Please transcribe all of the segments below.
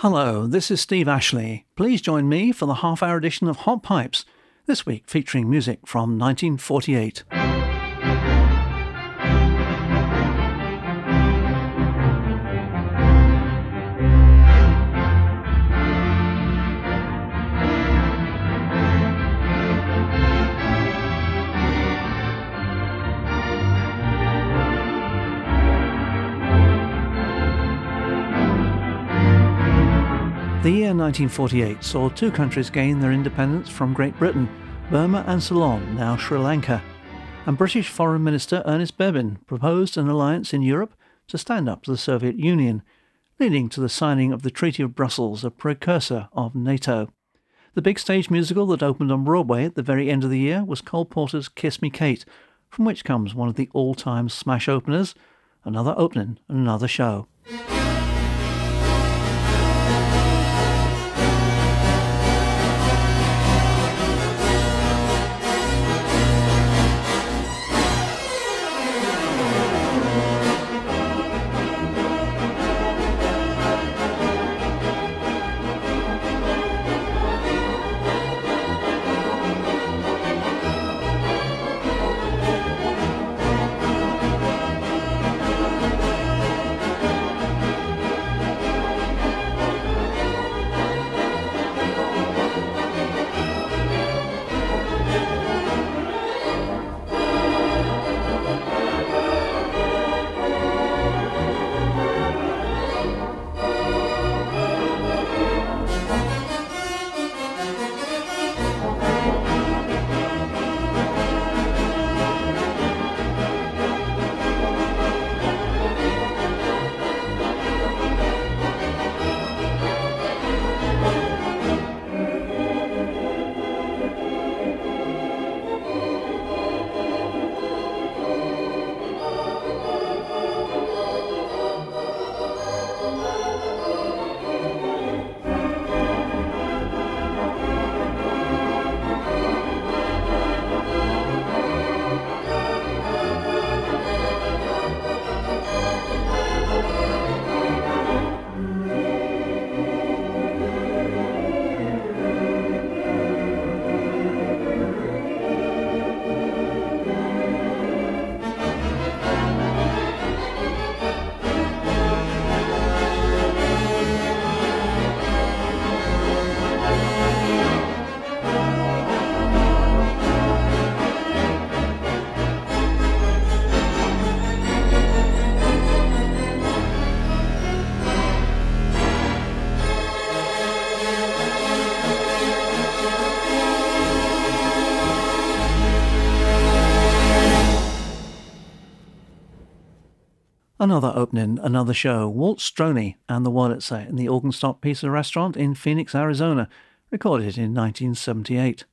Hello, this is Steve Ashley. Please join me for the half-hour edition of Hot Pipes, this week featuring music from 1948. The year 1948 saw two countries gain their independence from Great Britain, Burma and Ceylon, now Sri Lanka, and British Foreign Minister Ernest Bevin proposed an alliance in Europe to stand up to the Soviet Union, leading to the signing of the Treaty of Brussels, a precursor of NATO. The big stage musical that opened on Broadway at the very end of the year was Cole Porter's Kiss Me Kate, from which comes one of the all-time smash openers, Another Opening, Another Show. Another Opening, Another Show, Walt Stroney and the Wurlitzer in the Organstop Pizza restaurant in Phoenix, Arizona, recorded in 1978.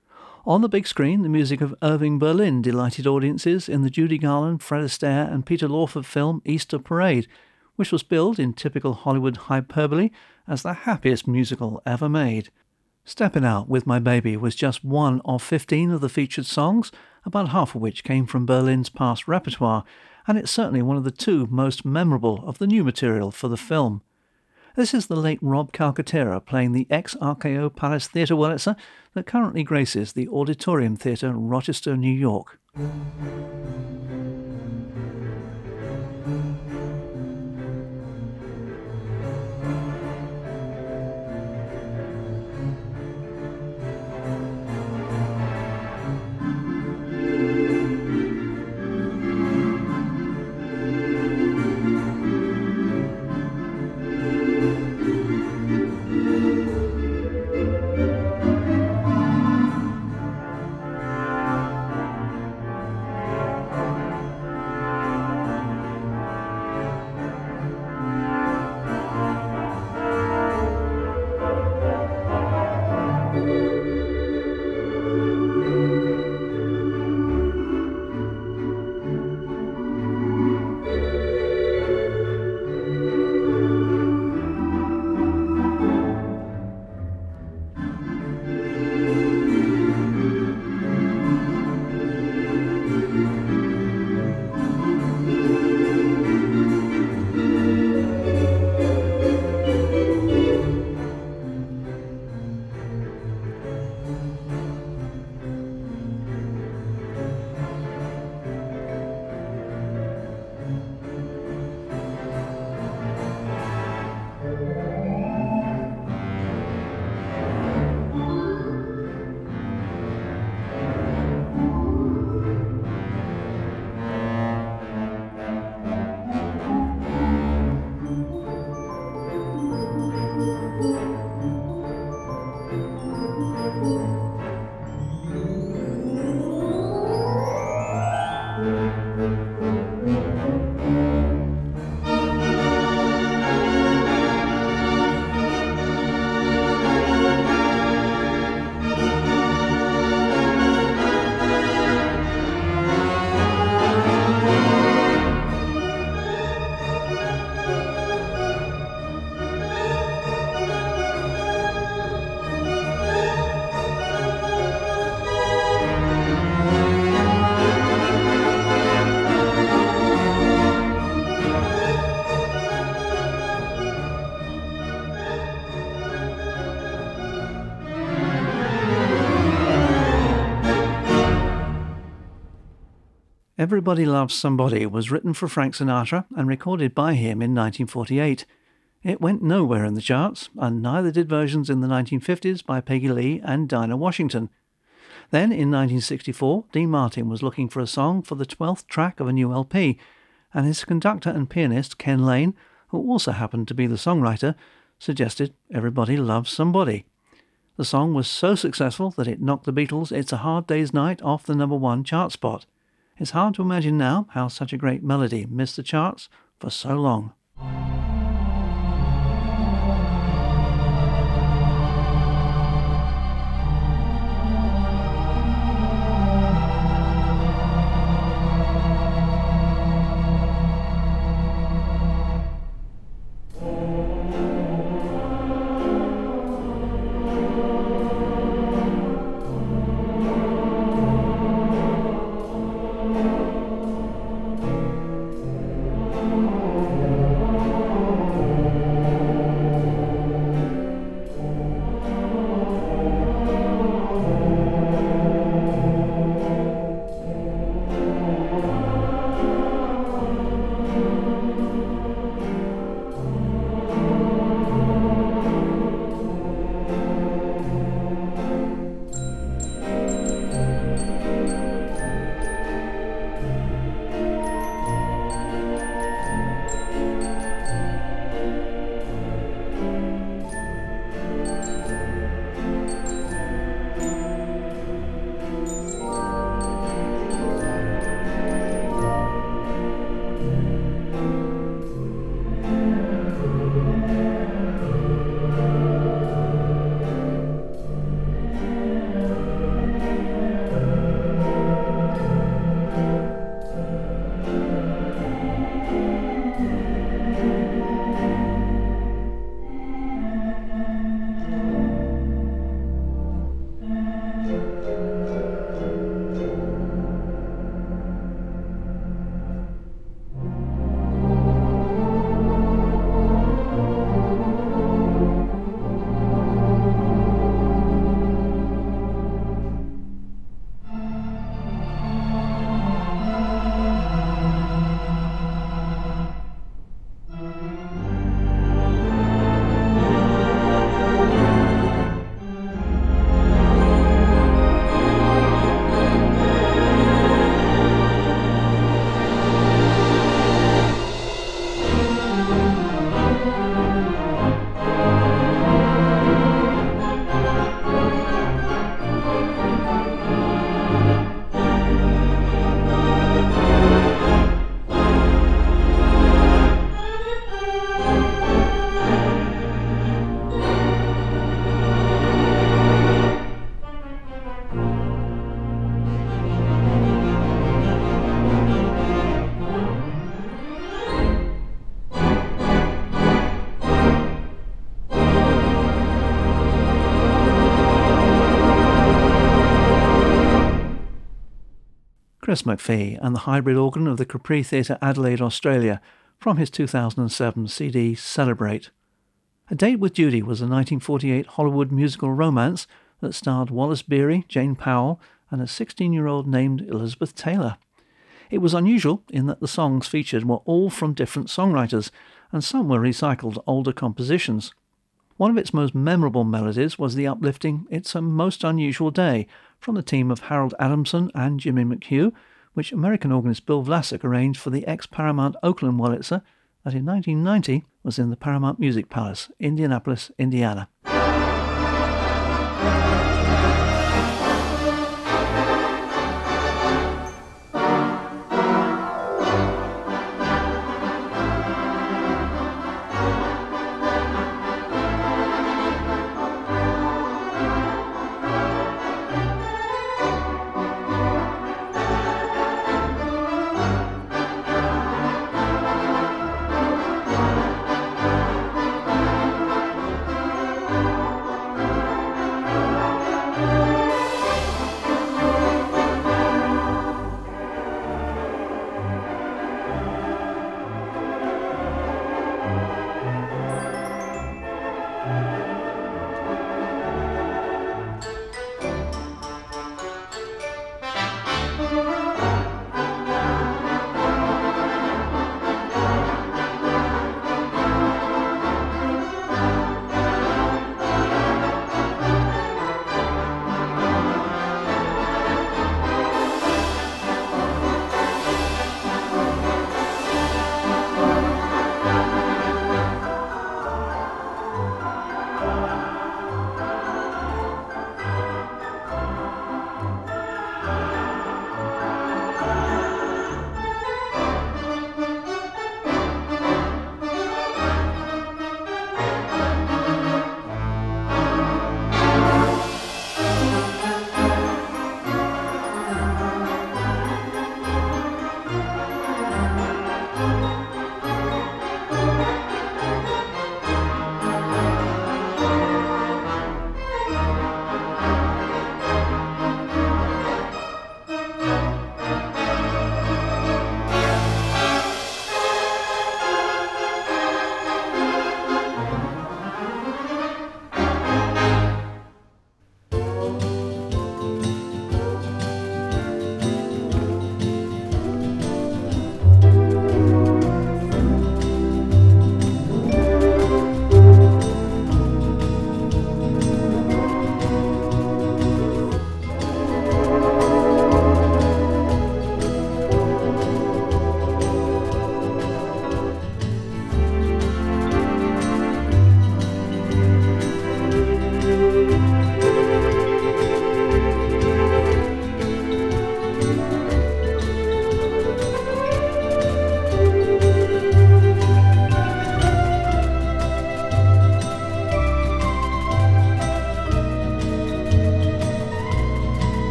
On the big screen, the music of Irving Berlin delighted audiences in the Judy Garland, Fred Astaire and Peter Lawford film Easter Parade, which was billed in typical Hollywood hyperbole as the happiest musical ever made. Steppin' Out With My Baby was just one of 15 of the featured songs, about half of which came from Berlin's past repertoire, and it's certainly one of the two most memorable of the new material for the film. This is the late Rob Calcaterra playing the ex-RKO Palace Theatre Wurlitzer that currently graces the Auditorium Theatre, Rochester, New York. Everybody Loves Somebody was written for Frank Sinatra and recorded by him in 1948. It went nowhere in the charts, and neither did versions in the 1950s by Peggy Lee and Dinah Washington. Then, in 1964, Dean Martin was looking for a song for the 12th track of a new LP, and his conductor and pianist Ken Lane, who also happened to be the songwriter, suggested Everybody Loves Somebody. The song was so successful that it knocked the Beatles' It's a Hard Day's Night off the #1 chart spot. It's hard to imagine now how such a great melody missed the charts for so long. Chris McPhee and the hybrid organ of the Capri Theatre, Adelaide, Australia, from his 2007 CD Celebrate. A Date with Judy was a 1948 Hollywood musical romance that starred Wallace Beery, Jane Powell, and a 16-year-old named Elizabeth Taylor. It was unusual in that the songs featured were all from different songwriters, and some were recycled older compositions. One of its most memorable melodies was the uplifting It's a Most Unusual Day from the team of Harold Adamson and Jimmy McHugh, which American organist Bill Vlasic arranged for the ex-Paramount Oakland Wurlitzer that in 1990 was in the Paramount Music Palace, Indianapolis, Indiana.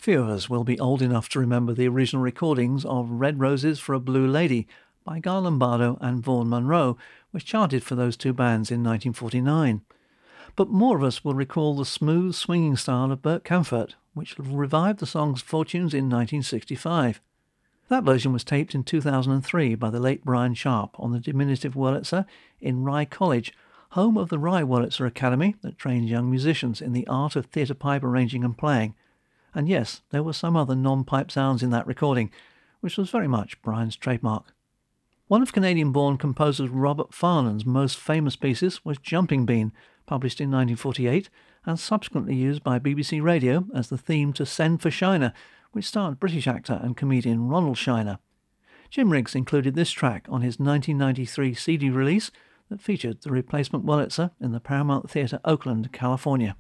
Few of us will be old enough to remember the original recordings of Red Roses for a Blue Lady by Guy Lombardo and Vaughan Monroe, which charted for those two bands in 1949. But more of us will recall the smooth, swinging style of Bert Kaempfert, which revived the song's fortunes in 1965. That version was taped in 2003 by the late Brian Sharp on the diminutive Wurlitzer in Rye College, home of the Rye Wurlitzer Academy that trains young musicians in the art of theatre pipe arranging and playing. And yes, there were some other non-pipe sounds in that recording, which was very much Brian's trademark. One of Canadian-born composer Robert Farnham's most famous pieces was Jumping Bean, published in 1948 and subsequently used by BBC Radio as the theme to Send for Shiner, which starred British actor and comedian Ronald Shiner. Jim Riggs included this track on his 1993 CD release that featured the replacement Wurlitzer in the Paramount Theatre, Oakland, California.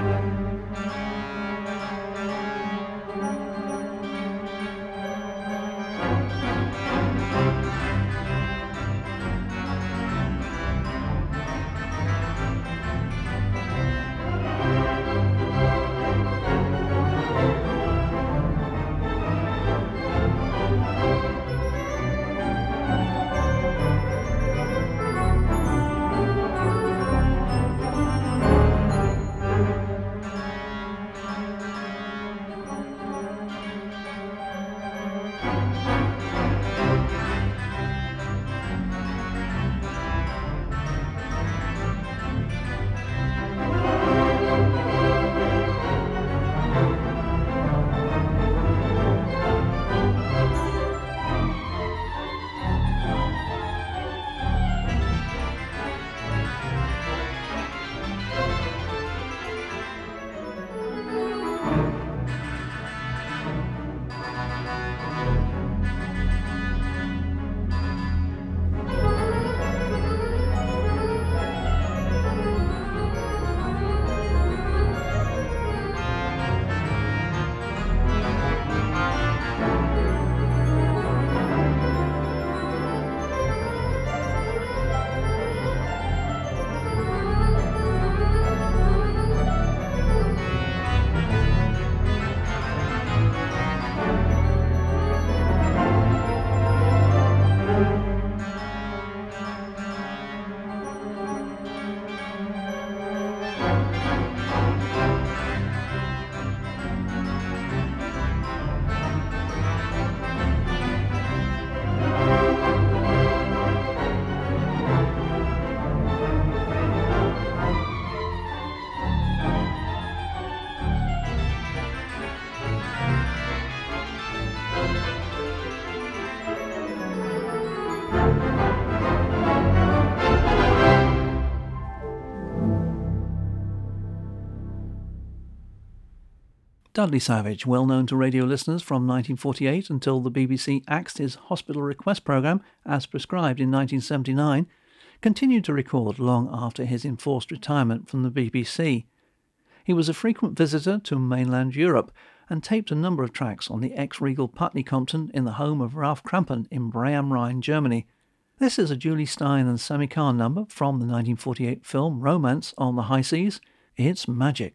Dudley Savage, well known to radio listeners from 1948 until the BBC axed his hospital request programme as prescribed in 1979, continued to record long after his enforced retirement from the BBC. He was a frequent visitor to mainland Europe and taped a number of tracks on the ex-Regal Putney Compton in the home of Ralph Krampen in Bray am Rhein, Germany. This is a Julie Stein and Sammy Cahn number from the 1948 film Romance on the High Seas. It's Magic.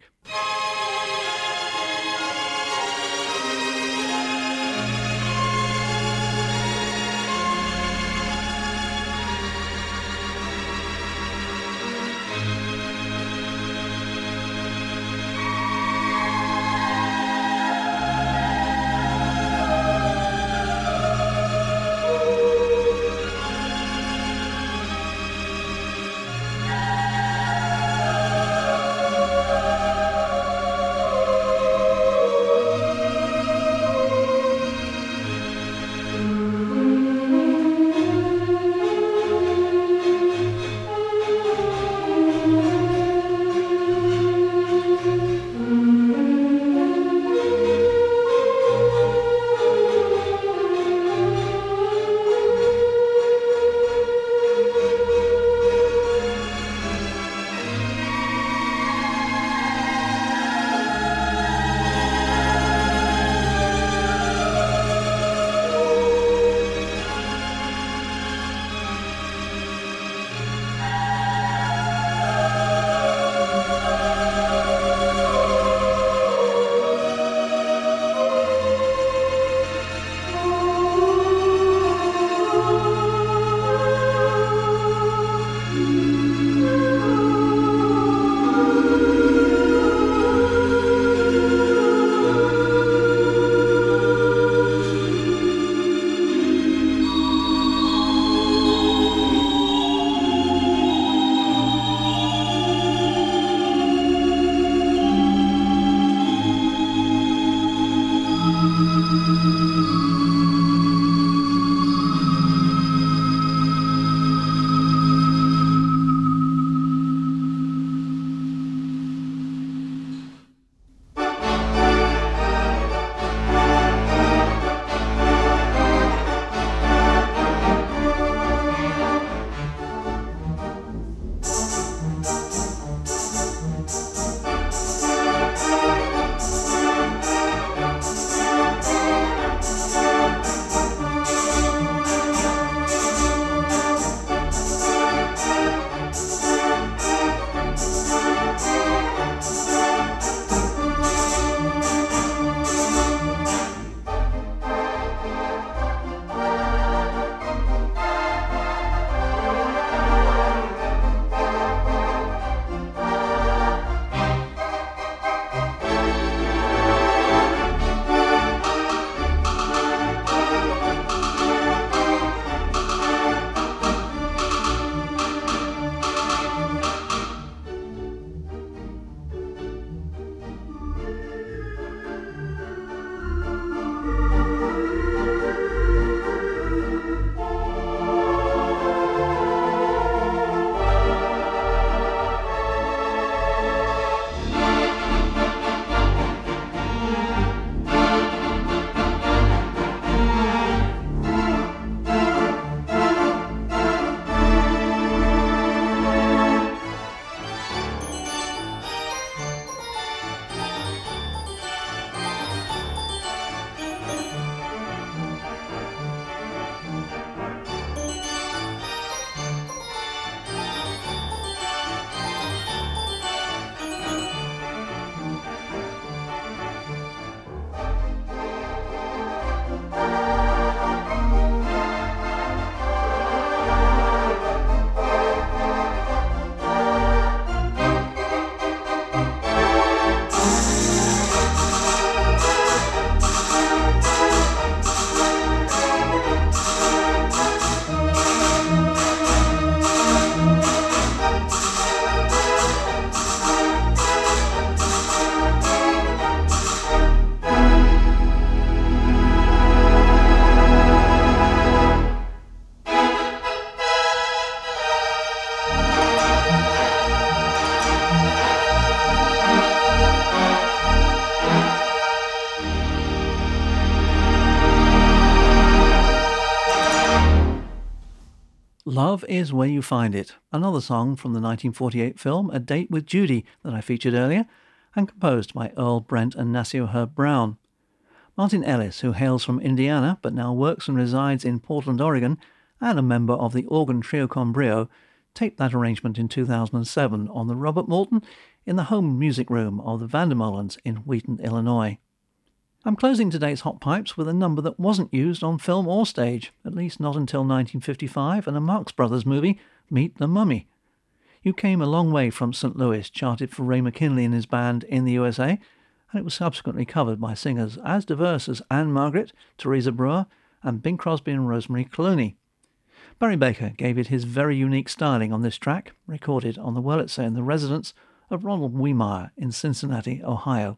Love Is Where You Find It, another song from the 1948 film A Date with Judy that I featured earlier, and composed by Earl Brent and Nacio Herb Brown. Martin Ellis, who hails from Indiana but now works and resides in Portland, Oregon, and a member of the organ trio Con Brio, taped that arrangement in 2007 on the Robert Morton in the home music room of the Vandermoelens in Wheaton, Illinois. I'm closing today's Hot Pipes with a number that wasn't used on film or stage, at least not until 1955 and a Marx Brothers movie, Meet the Mummy. You Came a Long Way from St. Louis charted for Ray McKinley and his band in the USA, and it was subsequently covered by singers as diverse as Anne Margaret, Teresa Brewer, and Bing Crosby and Rosemary Clooney. Barry Baker gave it his very unique styling on this track, recorded on the Wurlitzer in the residence of Ronald Wiemeyer in Cincinnati, Ohio.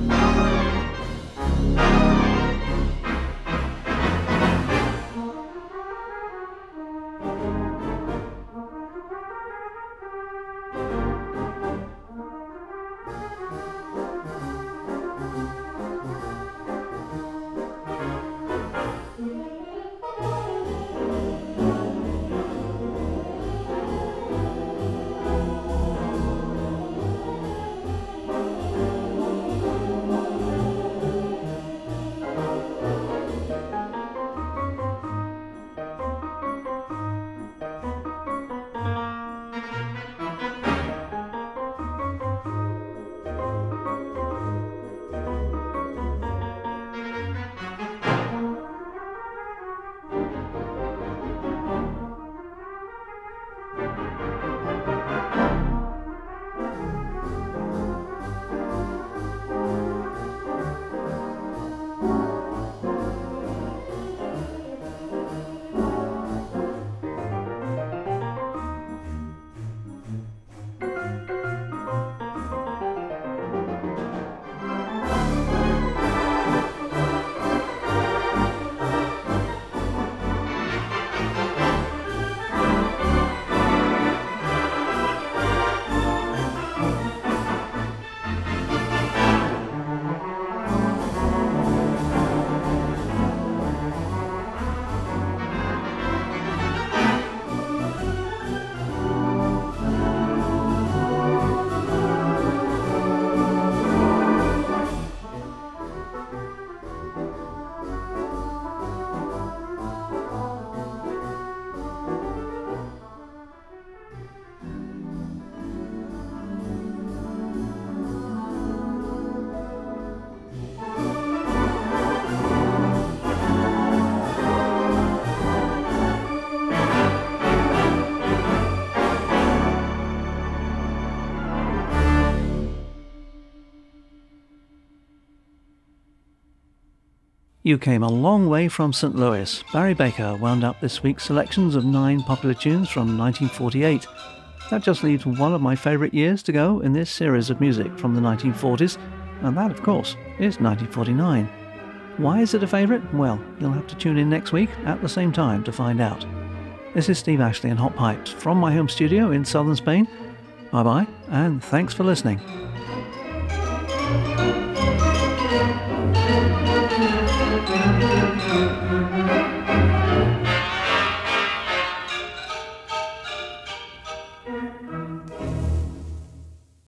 You Came a Long Way from St. Louis. Barry Baker wound up this week's selections of 9 popular tunes from 1948. That just leaves one of my favourite years to go in this series of music from the 1940s, and that, of course, is 1949. Why is it a favourite? Well, you'll have to tune in next week at the same time to find out. This is Steve Ashley and Hot Pipes from my home studio in southern Spain. Bye-bye, and thanks for listening.